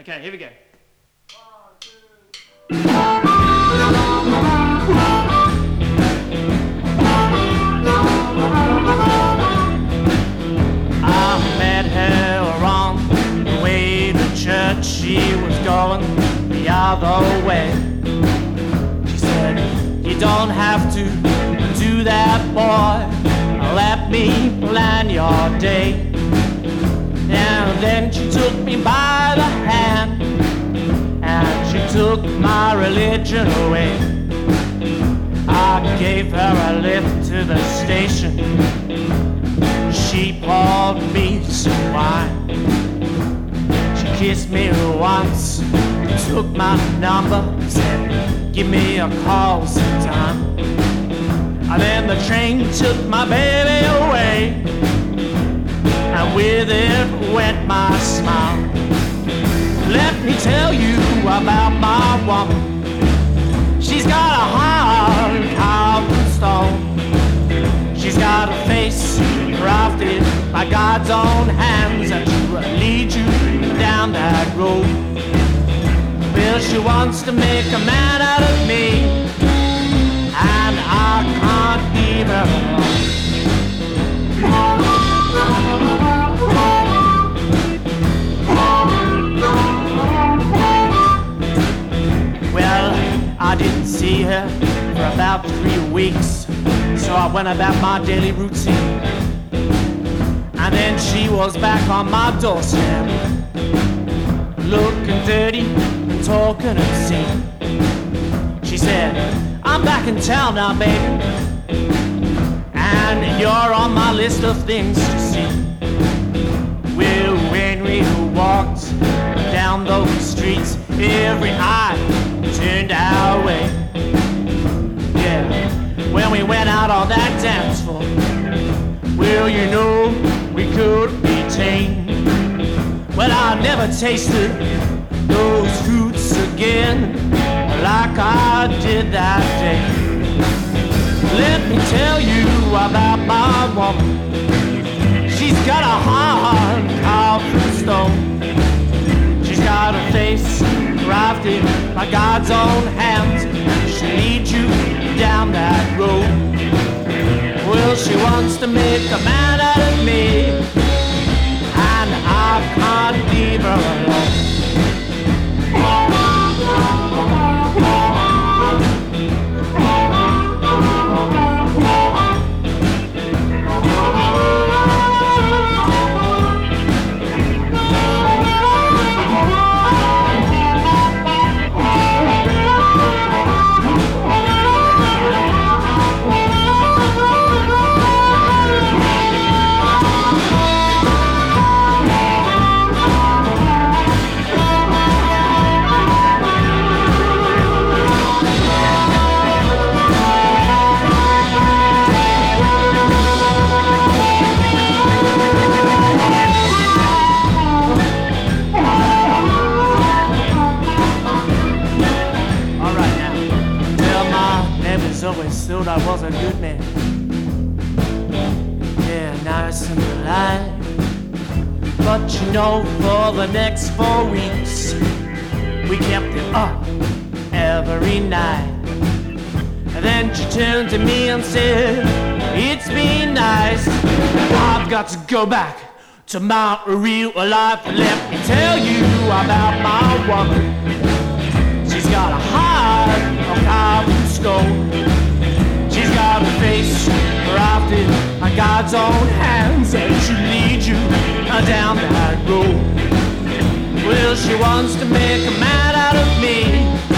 Okay, here we go. I met her on the way to church. She was going the other way. She said, "You don't have to do that, boy. Let me plan your day." And then she took me by the hand, and she took my religion away. I gave her a lift to the station. She poured me some wine. She kissed me once, took my number, said, "Give me a call sometime." And then the train took my baby away, and with it went my smile. Let me tell you about my woman. She's got a heart carved in stone. She's got a face crafted by God's own hands, and she will lead you down that road. Well, she wants to make a man out of me, and I can't leave her alone. Well, I didn't see her for about 3 weeks, so I went about my daily routine. And then she was back on my doorstep, looking dirty and talking obscene. She said, "I'm back in town now, baby, and you're on my list of things to see." Well, when we walked down those streets, every eye turned our way. Yeah, when we went out on that dance floor, well, you know, we could be tame. Well, I never tasted those fruits again like I did that day. Let me tell you about my woman. She's got a heart carved from stone. She's got a face crafted by God's own hands, and she'll lead you down that road. Well, she wants to make a man out of me, and I can't leave her alone. Always thought I was a good man. Yeah, nice and polite. But you know, for the next 4 weeks, we kept it up every night. And then she turned to me and said, "It's been nice. I've got to go back to my real life. Let me tell you about my woman. She's got a heart of carved stone. She's got a face crafted by God's own hands, and she'll lead you down that road. Well, she wants to make a man out of me,